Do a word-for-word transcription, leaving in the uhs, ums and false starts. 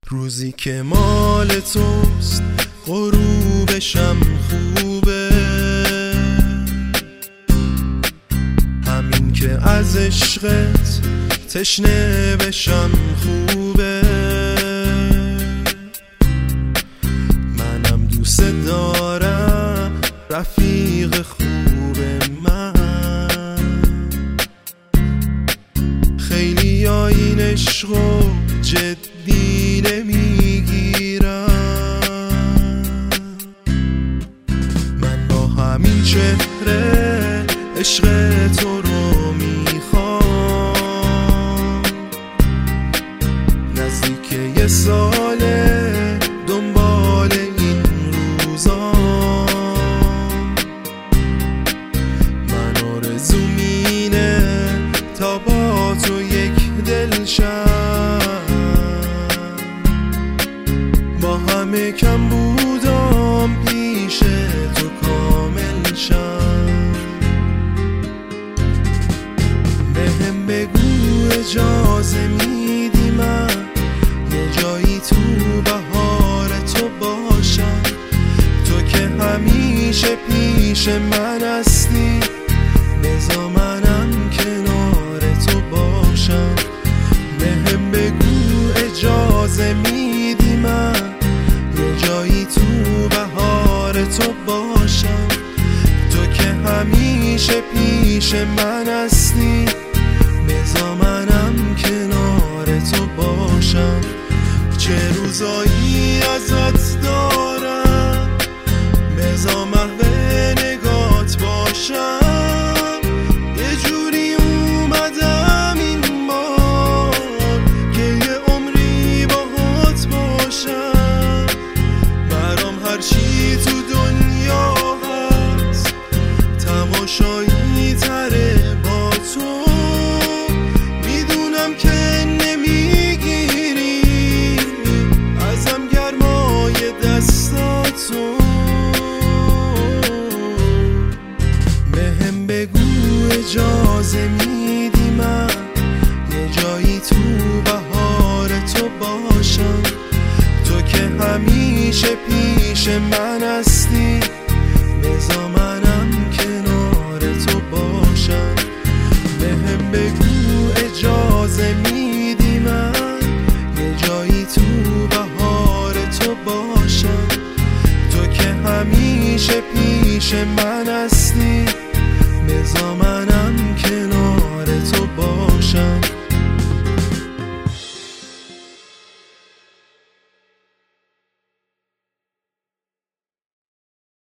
روزی که مال توست غروبشم خوبه، همین که از عشقت تشنه بشم خوبه. منم دوست دارم رفیق خوب من، خیلی ها این عشقو جدی نمیگیرم. من با همین چهره عشق تو رو میخوام، نزدیک یه ساله دنبال این روزام. من آرزوم اینه تا با تو یک دل شم، با همه کم بودم پیش تو کامل شم. بهم بگو اجازه میدی من یه جایی تو بهار تو باشم، تو که همیشه پیش من هستی، بذار منم کنار تو باشم. بهم بگو اجازه میدی من یه جایی تو بهار تو باشم، تو که همیشه پیش من هستی، بذار منم کنار تو باشم. چه روزایی ازت دارم، بذار محو نگات باشم. یه جوری اومدم این بار که یه عمری باهات باشم. برام هرچی تو دنیا هست تماشایی تره با تو. میدونم که نمیگیری ازم گرمای دستاتو. بهم بگو اجازه میدی من یه جایی تو بهار تو باشم، تو که همیشه پیش من هستی، بذار منم کنار تو باشم. بهم بگو اجازه میدی من یه جایی تو بهار تو باشم، تو که همیشه پیش من هستی، بذار